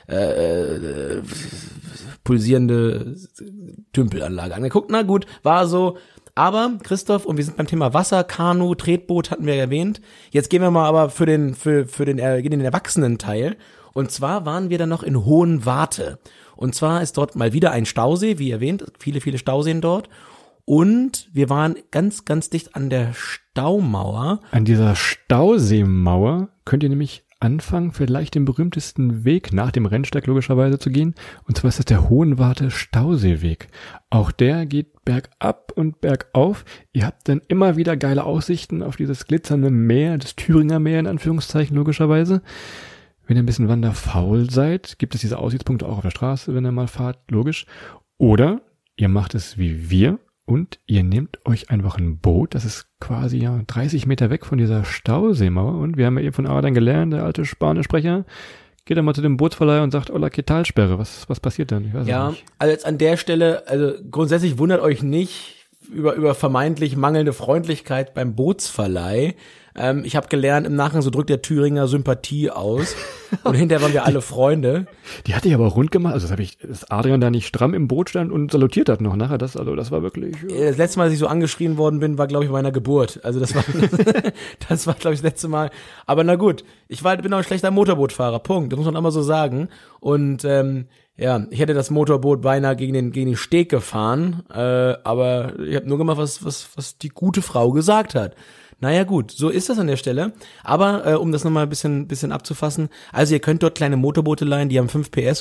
pulsierende Tümpelanlage angeguckt. Na gut, war so. Aber, Christoph, und wir sind beim Thema Wasser, Kanu, Tretboot hatten wir erwähnt. Jetzt gehen wir mal aber gehen in den Erwachsenenteil. Und zwar waren wir dann noch in Hohenwarte. Und zwar ist dort mal wieder ein Stausee, wie erwähnt, viele, viele Stauseen dort. Und wir waren ganz, ganz dicht an der Staumauer. An dieser Stauseemauer könnt ihr nämlich anfangen, vielleicht den berühmtesten Weg nach dem Rennsteig logischerweise zu gehen. Und zwar ist das der Hohenwarte Stauseeweg. Auch der geht bergab und bergauf. Ihr habt dann immer wieder geile Aussichten auf dieses glitzernde Meer, das Thüringer Meer in Anführungszeichen logischerweise. Wenn ihr ein bisschen wanderfaul seid, gibt es diese Aussichtspunkte auch auf der Straße, wenn ihr mal fahrt, logisch. Oder ihr macht es wie wir und ihr nehmt euch einfach ein Boot, das ist quasi 30 Meter weg von dieser Stauseemauer. Und wir haben ja eben von Adrian gelernt, der alte Spanischsprecher, geht dann mal zu dem Bootsverleih und sagt, hola, ¿qué tal, Sperre? Was passiert dann? Ich weiß nicht. Also jetzt an der Stelle, also grundsätzlich wundert euch nicht über vermeintlich mangelnde Freundlichkeit beim Bootsverleih. Ich habe gelernt, im Nachgang so drückt der Thüringer Sympathie aus und hinterher waren wir alle Freunde. Die hatte ich aber rund gemacht, also dass Adrian da nicht stramm im Boot stand und salutiert hat noch nachher, das war wirklich... Das letzte Mal, dass ich so angeschrien worden bin, war, glaube ich, bei meiner Geburt. Also das war, glaube ich, das letzte Mal. Aber na gut, bin auch ein schlechter Motorbootfahrer, Punkt, das muss man immer so sagen. Und ich hätte das Motorboot beinahe gegen den Steg gefahren, aber ich habe nur gemacht, was die gute Frau gesagt hat. Naja gut, so ist das an der Stelle. Aber um das nochmal ein bisschen abzufassen, also ihr könnt dort kleine Motorboote leihen, die haben 5 PS,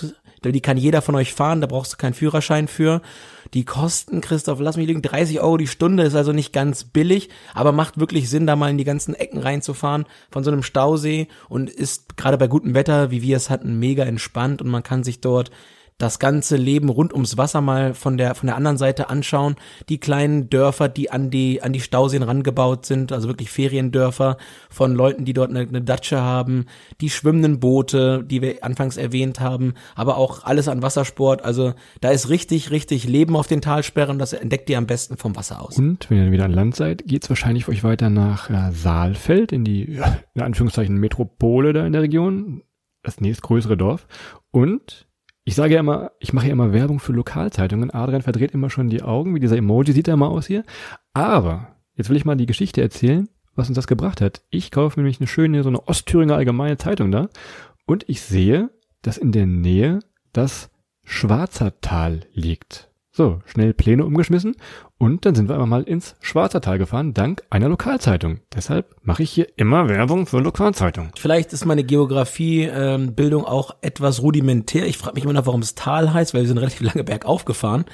Die kann jeder von euch fahren, da brauchst du keinen Führerschein für. Die kosten, Christoph, lass mich liegen, 30 € die Stunde, ist also nicht ganz billig, aber macht wirklich Sinn, da mal in die ganzen Ecken reinzufahren von so einem Stausee und ist gerade bei gutem Wetter, wie wir es hatten, mega entspannt und man kann sich dort das ganze Leben rund ums Wasser mal von der anderen Seite anschauen. Die kleinen Dörfer, die an die Stauseen rangebaut sind, also wirklich Feriendörfer von Leuten, die dort eine Datsche haben, die schwimmenden Boote, die wir anfangs erwähnt haben, aber auch alles an Wassersport. Also da ist richtig, richtig Leben auf den Talsperren. Das entdeckt ihr am besten vom Wasser aus. Und wenn ihr dann wieder an Land seid, geht's wahrscheinlich für euch weiter nach Saalfeld in die, in Anführungszeichen, Metropole da in der Region, das nächstgrößere Dorf. Und ich sage ja immer, ich mache ja immer Werbung für Lokalzeitungen. Adrian verdreht immer schon die Augen, wie dieser Emoji sieht er mal aus hier. Aber jetzt will ich mal die Geschichte erzählen, was uns das gebracht hat. Ich kaufe nämlich eine schöne, so eine Ostthüringer Allgemeine Zeitung da und ich sehe, dass in der Nähe das Schwarzertal liegt. So, schnell Pläne umgeschmissen und dann sind wir aber mal ins Schwarzertal gefahren, dank einer Lokalzeitung. Deshalb mache ich hier immer Werbung für Lokalzeitung. Vielleicht ist meine Geografiebildung auch etwas rudimentär. Ich frage mich immer noch, warum es Tal heißt, weil wir sind relativ lange bergauf gefahren.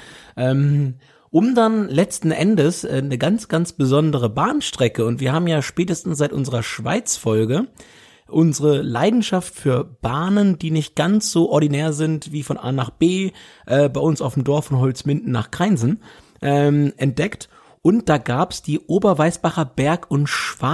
Um dann letzten Endes eine ganz, ganz besondere Bahnstrecke, und wir haben ja spätestens seit unserer Schweiz-Folge unsere Leidenschaft für Bahnen, die nicht ganz so ordinär sind wie von A nach B, bei uns auf dem Dorf von Holzminden nach Kreinsen, entdeckt. Und da gab's die Oberweißbacher Berg- und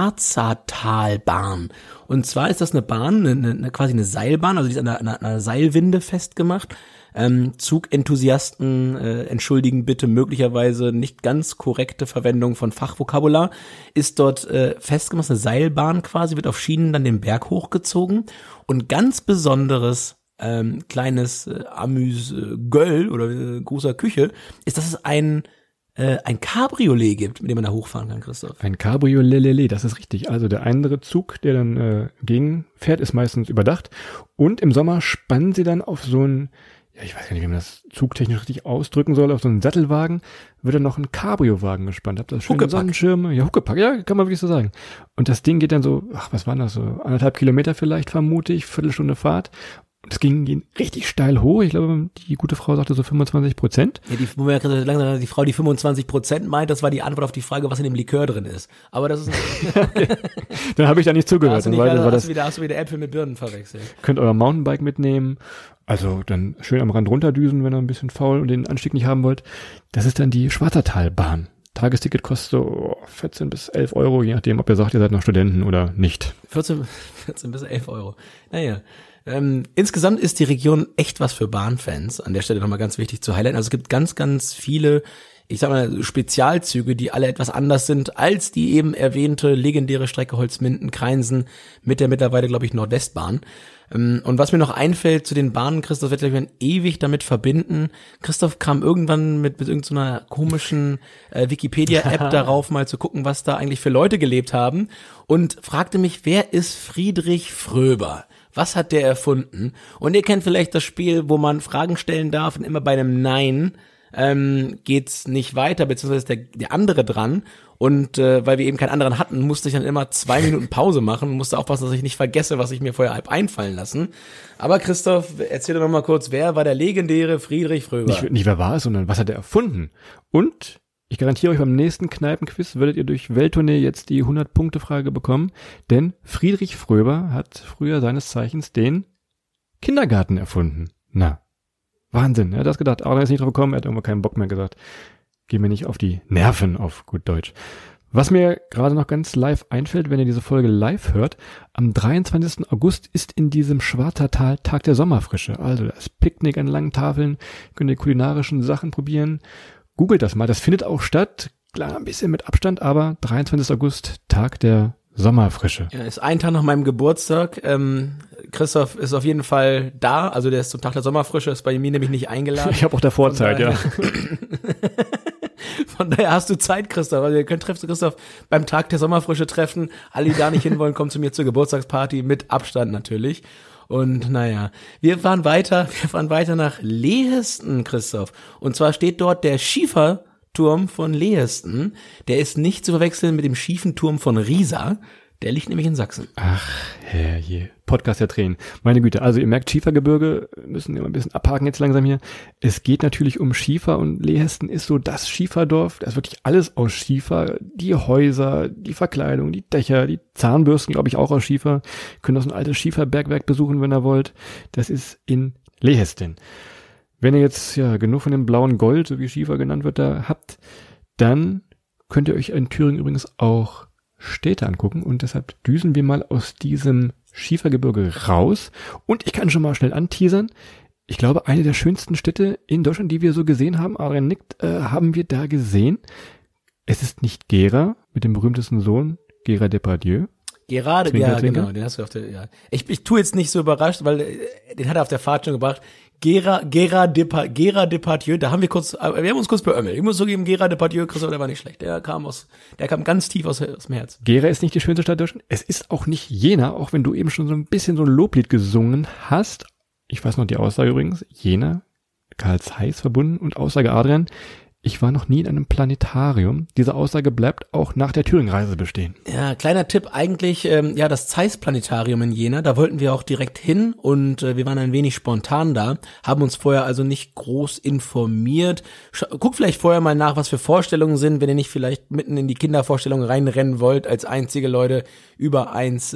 Schwarzertalbahn. Und zwar ist das eine Bahn, quasi eine Seilbahn, also die ist an einer Seilwinde festgemacht. Zugenthusiasten entschuldigen bitte möglicherweise nicht ganz korrekte Verwendung von Fachvokabular, ist dort festgemacht, eine Seilbahn quasi, wird auf Schienen dann den Berg hochgezogen und ganz besonderes kleines Amüs-Göll oder großer Küche ist, dass es ein Cabriolet gibt, mit dem man da hochfahren kann, Christoph. Ein Cabriolet, das ist richtig. Also der andere Zug, der dann gegenfährt, ist meistens überdacht und im Sommer spannen sie dann auf so ein, ja, ich weiß gar nicht, wie man das zugtechnisch richtig ausdrücken soll, auf so einen Sattelwagen wird dann noch ein Cabrio-Wagen gespannt. Habt ihr das schöne Sonnenschirme? Ja, Huckepack, ja, kann man wirklich so sagen. Und das Ding geht dann so, was waren das, so 1,5 Kilometer vielleicht, vermute ich, Viertelstunde Fahrt. Und das ging richtig steil hoch. Ich glaube, die gute Frau sagte so 25%. Ja, die Frau, die 25% meint, das war die Antwort auf die Frage, was in dem Likör drin ist. Aber das ist Dann habe ich da nicht zugehört. Hast du wieder Äpfel mit Birnen verwechselt. Könnt euer Mountainbike mitnehmen. Also dann schön am Rand runterdüsen, wenn ihr ein bisschen faul und den Anstieg nicht haben wollt. Das ist dann die Schwarzertalbahn. Tagesticket kostet so 14 bis 11 €, je nachdem, ob ihr sagt, ihr seid noch Studenten oder nicht. 14 bis 11 €. Naja. Insgesamt ist die Region echt was für Bahnfans. An der Stelle nochmal ganz wichtig zu highlighten. Also es gibt ganz, ganz viele, ich sag mal, Spezialzüge, die alle etwas anders sind als die eben erwähnte legendäre Strecke Holzminden-Kreinsen mit der mittlerweile, glaube ich, Nordwestbahn. Und was mir noch einfällt zu den Bahnen, Christoph wird gleich ewig damit verbinden. Christoph kam irgendwann mit irgendeiner komischen Wikipedia-App darauf, mal zu gucken, was da eigentlich für Leute gelebt haben und fragte mich, wer ist Friedrich Fröber? Was hat der erfunden? Und ihr kennt vielleicht das Spiel, wo man Fragen stellen darf und immer bei einem Nein geht's nicht weiter, beziehungsweise ist der andere dran. Und weil wir eben keinen anderen hatten, musste ich dann immer 2 Minuten Pause machen und musste aufpassen, dass ich nicht vergesse, was ich mir vorher halb einfallen lassen. Aber Christoph, erzähl doch noch mal kurz, wer war der legendäre Friedrich Fröber? Nicht wer war es, sondern was hat er erfunden? Und ich garantiere euch, beim nächsten Kneipenquiz werdet ihr durch Welttournee jetzt die 100-Punkte-Frage bekommen, denn Friedrich Fröber hat früher seines Zeichens den Kindergarten erfunden. Na, Wahnsinn, er hat das gedacht, aber er ist nicht drauf gekommen, er hat irgendwo keinen Bock mehr gesagt. Geh mir nicht auf die Nerven, auf gut Deutsch. Was mir gerade noch ganz live einfällt, wenn ihr diese Folge live hört, am 23. August ist in diesem Schwarzertal Tag der Sommerfrische. Also das Picknick an langen Tafeln, könnt ihr kulinarischen Sachen probieren. Googelt das mal, das findet auch statt. Klar, ein bisschen mit Abstand, aber 23. August, Tag der Sommerfrische. Ja, ist ein Tag nach meinem Geburtstag. Christoph ist auf jeden Fall da, also der ist zum Tag der Sommerfrische, ist bei mir nämlich nicht eingeladen. Ich habe auch davor Zeit, ja. Von daher hast du Zeit, Christoph. Also ihr könnt Christoph beim Tag der Sommerfrische treffen. Alle, die da nicht hinwollen, kommen zu mir zur Geburtstagsparty, mit Abstand natürlich. Und naja, wir fahren weiter nach Lehesten, Christoph. Und zwar steht dort der Schieferturm von Lehesten. Der ist nicht zu verwechseln mit dem schiefen Turm von Riesa. Der liegt nämlich in Sachsen. Ach, herrje. Podcast der Tränen. Meine Güte, also ihr merkt, Schiefergebirge, müssen wir mal ein bisschen abhaken jetzt langsam hier. Es geht natürlich um Schiefer und Lehesten ist so das Schieferdorf. Da ist wirklich alles aus Schiefer. Die Häuser, die Verkleidung, die Dächer, die Zahnbürsten, glaube ich, auch aus Schiefer. Ihr könnt auch so ein altes Schieferbergwerk besuchen, wenn ihr wollt. Das ist in Lehesten. Wenn ihr jetzt ja genug von dem blauen Gold, so wie Schiefer genannt wird, da habt, dann könnt ihr euch in Thüringen übrigens auch Städte angucken und deshalb düsen wir mal aus diesem Schiefergebirge raus und ich kann schon mal schnell anteasern. Ich glaube, eine der schönsten Städte in Deutschland, die wir so gesehen haben, Adrian nickt, haben wir da gesehen. Es ist nicht Gera mit dem berühmtesten Sohn, Gérard Depardieu. Gerade, ja, genau, den hast du auf der, ja. Ich tue jetzt nicht so überrascht, weil den hat er auf der Fahrt schon gebracht. Gérard Depardieu, wir haben uns kurz beömmelt. Ich muss zugeben, Gérard Depardieu, Christoph, der war nicht schlecht. Der kam ganz tief aus dem Herz. Gera ist nicht die schönste Stadt Deutschlands. Es ist auch nicht Jena, auch wenn du eben schon so ein bisschen so ein Loblied gesungen hast. Ich weiß noch die Aussage übrigens. Jena, Karl Zeiss verbunden und Aussage Adrian. Ich war noch nie in einem Planetarium. Diese Aussage bleibt auch nach der Thüringen-Reise bestehen. Ja, kleiner Tipp eigentlich, das Zeiss-Planetarium in Jena, da wollten wir auch direkt hin und wir waren ein wenig spontan da, haben uns vorher also nicht groß informiert. Guckt vielleicht vorher mal nach, was für Vorstellungen sind, wenn ihr nicht vielleicht mitten in die Kindervorstellung reinrennen wollt, als einzige Leute über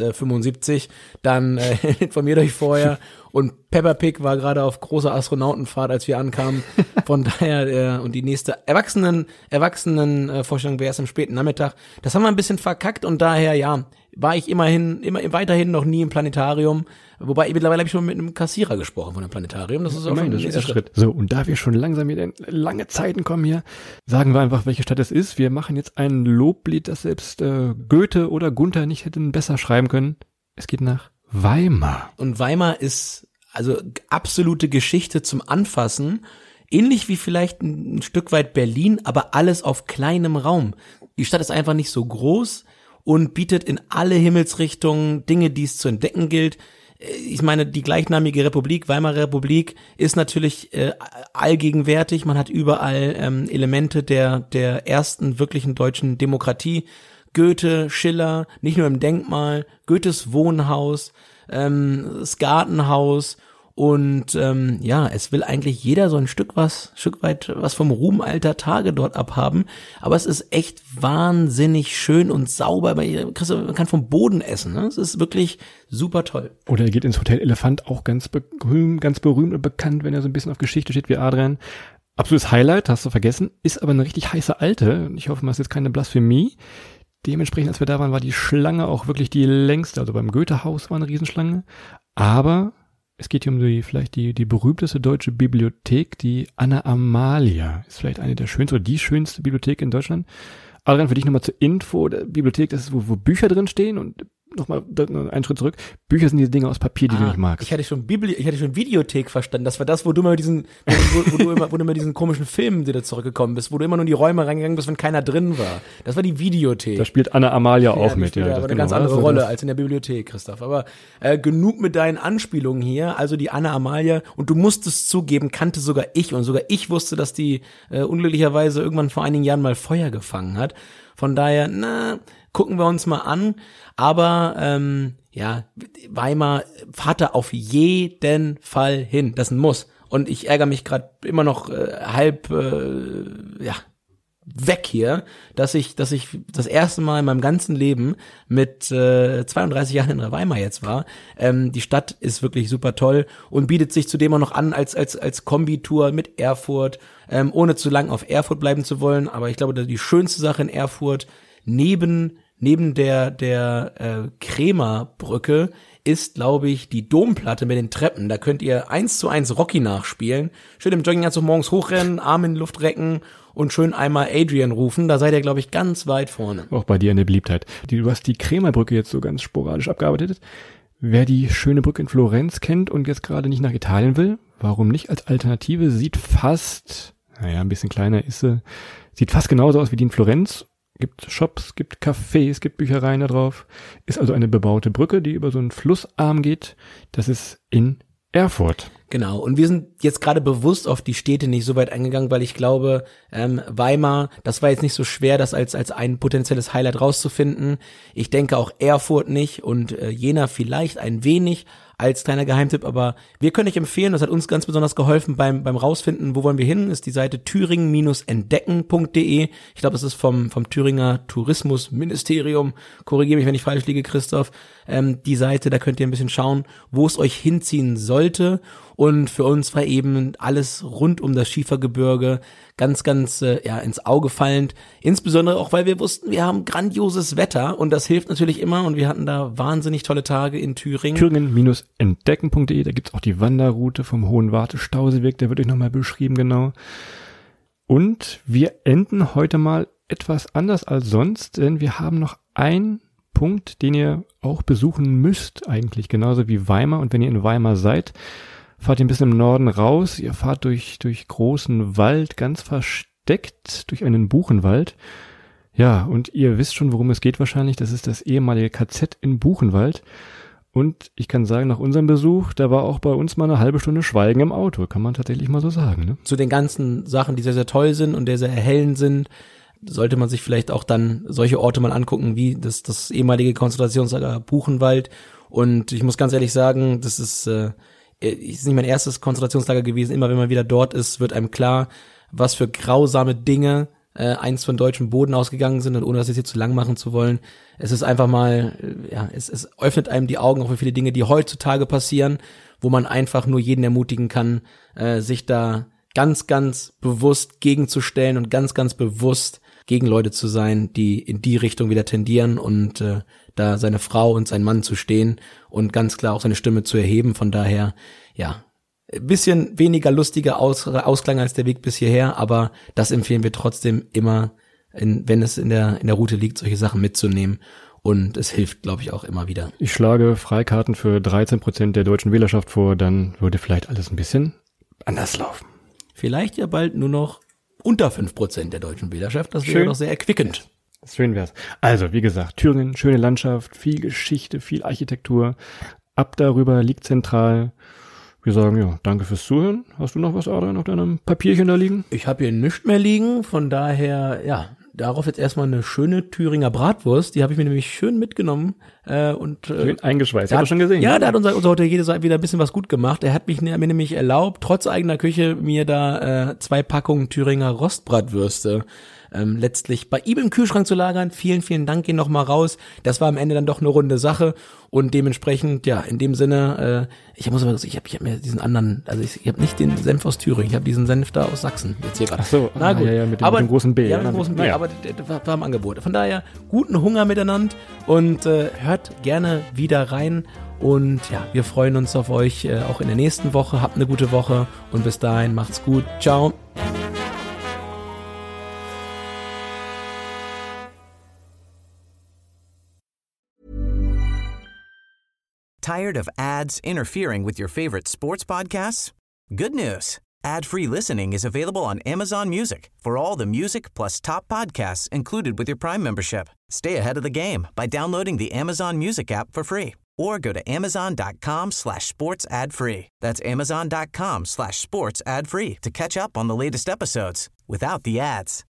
1,75, dann informiert euch vorher. Und Peppa Pig war gerade auf großer Astronautenfahrt, als wir ankamen. Von daher, und die nächste Erwachsenen-Vorstellung wäre erst am späten Nachmittag. Das haben wir ein bisschen verkackt und daher, ja, war ich weiterhin noch nie im Planetarium. Wobei, mittlerweile habe ich schon mit einem Kassierer gesprochen von dem Planetarium. Das ist auch schon der nächste Schritt. So, und da wir schon langsam wieder in lange Zeiten kommen hier, sagen wir einfach, welche Stadt es ist. Wir machen jetzt ein Loblied, das selbst Goethe oder Gunther nicht hätten besser schreiben können. Es geht nach Weimar. Und Weimar ist also absolute Geschichte zum Anfassen, ähnlich wie vielleicht ein Stück weit Berlin, aber alles auf kleinem Raum. Die Stadt ist einfach nicht so groß und bietet in alle Himmelsrichtungen Dinge, die es zu entdecken gilt. Ich meine, die gleichnamige Republik, Weimarer Republik, ist natürlich allgegenwärtig. Man hat überall Elemente der ersten wirklichen deutschen Demokratie. Goethe, Schiller, nicht nur im Denkmal, Goethes Wohnhaus, das Gartenhaus und es will eigentlich jeder so ein Stück weit was vom Ruhm alter Tage dort abhaben, aber es ist echt wahnsinnig schön und sauber, man kann vom Boden essen, ne? Es ist wirklich super toll. Oder er geht ins Hotel Elefant, auch ganz berühmt und bekannt, wenn er so ein bisschen auf Geschichte steht wie Adrian. Absolutes Highlight, hast du vergessen, ist aber eine richtig heiße Alte, ich hoffe, das ist jetzt keine Blasphemie. Dementsprechend, als wir da waren, war die Schlange auch wirklich die längste. Also beim Goethehaus war eine Riesenschlange. Aber es geht hier um die berühmteste deutsche Bibliothek, die Anna Amalia. Ist vielleicht eine der schönsten oder die schönste Bibliothek in Deutschland. Adrian, für dich nochmal zur Info. Der Bibliothek, das ist, wo Bücher drin stehen und nochmal einen Schritt zurück. Bücher sind diese Dinge aus Papier, die du nicht magst. Ich hatte schon Videothek verstanden. Das war das, wo du immer wo du immer diesen komischen Film wieder zurückgekommen bist, wo du immer nur in die Räume reingegangen bist, wenn keiner drin war. Das war die Videothek. Da spielt Anna Amalia auch mit. Ja, aber eine ganz andere Rolle als in der Bibliothek, Christoph. Aber genug mit deinen Anspielungen hier. Also die Anna Amalia, und du musst es zugeben, kannte sogar ich. Und sogar ich wusste, dass die unglücklicherweise irgendwann vor einigen Jahren mal Feuer gefangen hat. Von daher, gucken wir uns mal an. Aber Weimar, fahrt da auf jeden Fall hin. Das muss. Und ich ärgere mich gerade immer noch weg hier, dass ich das erste Mal in meinem ganzen Leben mit 32 Jahren in Weimar jetzt war. Die Stadt ist wirklich super toll und bietet sich zudem auch noch an als Kombitour mit Erfurt, ohne zu lang auf Erfurt bleiben zu wollen. Aber ich glaube, die schönste Sache in Erfurt neben der Krämerbrücke ist, glaube ich, die Domplatte mit den Treppen. Da könnt ihr 1:1 Rocky nachspielen. Schön im Jogginganzug morgens hochrennen, Arme in die Luft recken und schön einmal Adrian rufen. Da seid ihr, glaube ich, ganz weit vorne. Auch bei dir eine Beliebtheit. Du hast die Krämerbrücke jetzt so ganz sporadisch abgearbeitet. Wer die schöne Brücke in Florenz kennt und jetzt gerade nicht nach Italien will, warum nicht als Alternative? Sieht fast, ein bisschen kleiner ist sie, sieht fast genauso aus wie die in Florenz. Gibt Shops, gibt Cafés, gibt Büchereien da drauf. Ist also eine bebaute Brücke, die über so einen Flussarm geht. Das ist in Erfurt. Genau, und wir sind jetzt gerade bewusst auf die Städte nicht so weit eingegangen, weil ich glaube, Weimar, das war jetzt nicht so schwer, das als ein potenzielles Highlight rauszufinden. Ich denke auch Erfurt nicht und Jena vielleicht ein wenig als kleiner Geheimtipp, aber wir können euch empfehlen, das hat uns ganz besonders geholfen beim Rausfinden, wo wollen wir hin, ist die Seite thüringen-entdecken.de. Ich glaube, das ist vom Thüringer Tourismusministerium, korrigiere mich, wenn ich falsch liege, Christoph, die Seite, da könnt ihr ein bisschen schauen, wo es euch hinziehen sollte. Und für uns war eben alles rund um das Schiefergebirge ganz ins Auge fallend. Insbesondere auch, weil wir wussten, wir haben grandioses Wetter und das hilft natürlich immer und wir hatten da wahnsinnig tolle Tage in Thüringen. Thüringen-entdecken.de, da gibt's auch die Wanderroute vom Hohen Warte-Stauseweg, der wird euch nochmal beschrieben, genau. Und wir enden heute mal etwas anders als sonst, denn wir haben noch einen Punkt, den ihr auch besuchen müsst eigentlich, genauso wie Weimar. Und wenn ihr in Weimar seid, fahrt ihr ein bisschen im Norden raus, ihr fahrt durch großen Wald, ganz versteckt, durch einen Buchenwald. Ja, und ihr wisst schon, worum es geht wahrscheinlich, das ist das ehemalige KZ in Buchenwald. Und ich kann sagen, nach unserem Besuch, da war auch bei uns mal eine halbe Stunde Schweigen im Auto, kann man tatsächlich mal so sagen. Ne? Zu den ganzen Sachen, die sehr, sehr toll sind und sehr erhellend sind, sollte man sich vielleicht auch dann solche Orte mal angucken, wie das ehemalige Konzentrationslager Buchenwald. Und ich muss ganz ehrlich sagen, das ist nicht mein erstes Konzentrationslager gewesen. Immer wenn man wieder dort ist, wird einem klar, was für grausame Dinge einst von deutschem Boden ausgegangen sind. Und ohne das jetzt hier zu lang machen zu wollen, es ist einfach mal, es öffnet einem die Augen auch für viele Dinge, die heutzutage passieren, wo man einfach nur jeden ermutigen kann, sich da ganz bewusst gegenzustellen und ganz bewusst gegen Leute zu sein, die in die Richtung wieder tendieren und da seine Frau und sein Mann zu stehen und ganz klar auch seine Stimme zu erheben. Von daher, ja, ein bisschen weniger lustiger Ausklang als der Weg bis hierher, aber das empfehlen wir trotzdem immer, wenn es in der Route liegt, solche Sachen mitzunehmen. Und es hilft, glaube ich, auch immer wieder. Ich schlage Freikarten für 13% der deutschen Wählerschaft vor, dann würde vielleicht alles ein bisschen anders laufen. Vielleicht ja bald nur noch unter 5% der deutschen Wählerschaft. Das wäre doch sehr erquickend. Schön wär's. Also, wie gesagt, Thüringen, schöne Landschaft, viel Geschichte, viel Architektur. Ab darüber liegt zentral. Wir sagen, ja, danke fürs Zuhören. Hast du noch was, Adrian, auf deinem Papierchen da liegen? Ich habe hier nichts mehr liegen, von daher, ja, darauf jetzt erstmal eine schöne Thüringer Bratwurst. Die habe ich mir nämlich schön mitgenommen. Schön eingeschweißt, hast du schon gesehen? Ja, da hat unser Hotelier wieder ein bisschen was gut gemacht. Er hat mir nämlich erlaubt, trotz eigener Küche, mir da 2 Packungen Thüringer Rostbratwürste letztlich bei ihm im Kühlschrank zu lagern. Vielen Dank, gehen noch mal raus. Das war am Ende dann doch eine runde Sache und dementsprechend, ja, in dem Sinne, ich habe mir diesen anderen, also ich habe nicht den Senf aus Thüringen, ich habe diesen Senf da aus Sachsen jetzt hier gerade. Ach so, na gut, ja, mit dem großen B. Ja, mit dem großen B, aber der war im Angebot. Von daher, guten Hunger miteinander und hört gerne wieder rein. Und ja, wir freuen uns auf euch auch in der nächsten Woche. Habt eine gute Woche und bis dahin macht's gut. Ciao. Tired of ads interfering with your favorite sports podcasts? Good news. Ad-free listening is available on Amazon Music for all the music plus top podcasts included with your Prime membership. Stay ahead of the game by downloading the Amazon Music app for free or go to amazon.com/sports ad free. That's amazon.com/sports ad free to catch up on the latest episodes without the ads.